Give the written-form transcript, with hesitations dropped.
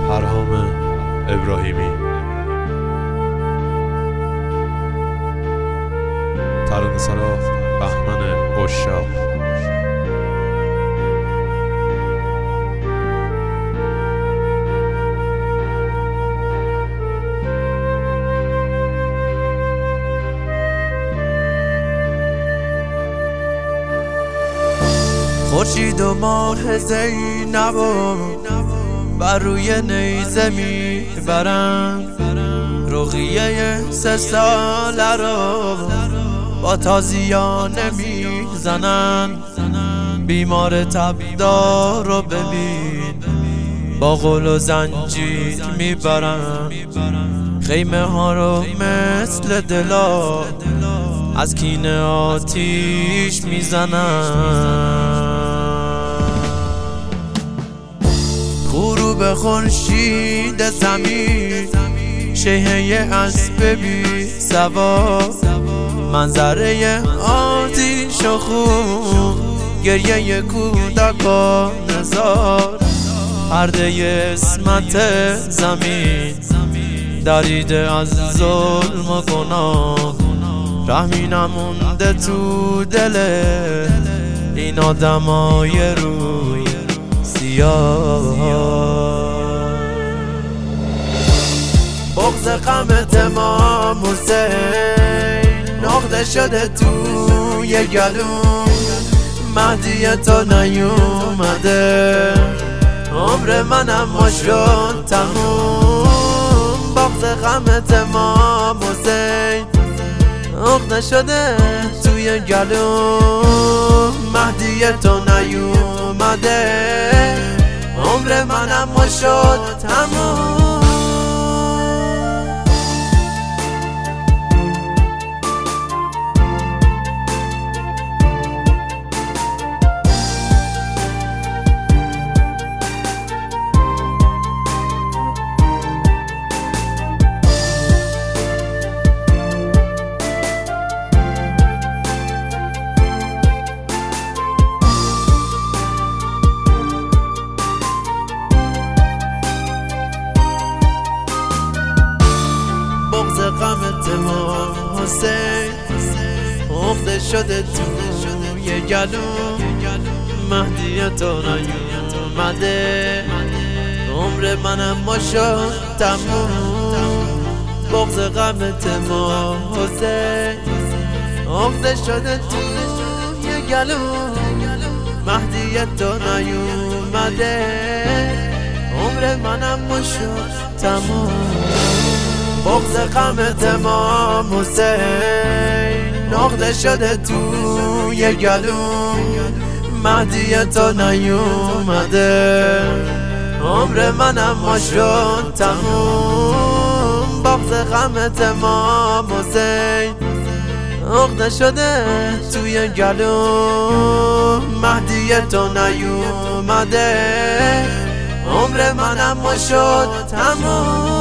پرهام ابراهیمی. ترانه‌سرا بهمن عشاق. خورشید و ماه زینب بر روی نیزه میبرن، رقیه 3 ساله رو با تازیانه میزنن. بیمار تبدار رو ببین با قل و زنجیر میبرن، خیمه ها رو مثل دلا از کینه آتیش میزنن. غروب خورشید زمین، شیهه اسب بی سوار، منظره آتیش و خون، گریه کودکان نزار. پرده اسمت زمین دریده از ظلم و گناه، رحمی نمونده تو دل این آدمای روی سیاه. بغض غمت امام حسین نقطه شده توی گلوم، مهدی تو نیومده، عمر منم شد تموم. بغض غمت امام حسین نقطه شده توی گلوم، مهدی تو نیومده، عمر منم شد تموم. بغض غمت امام حسین اخته شده توی گلوم، مهدی تو نیومده، عمر منم شد تموم. بغض غمت امام حسین اخته شده توی گلوم، مهدی تو نیومده، عمر منم شد تموم. بغض غمت امام حسین نقطه شده توی گلوم، مهدی تو نیومده، عمر منم شد تموم. بغض غمت امام حسین نقطه شده توی گلوم، مهدی تو نیومده، عمر منم شد تموم.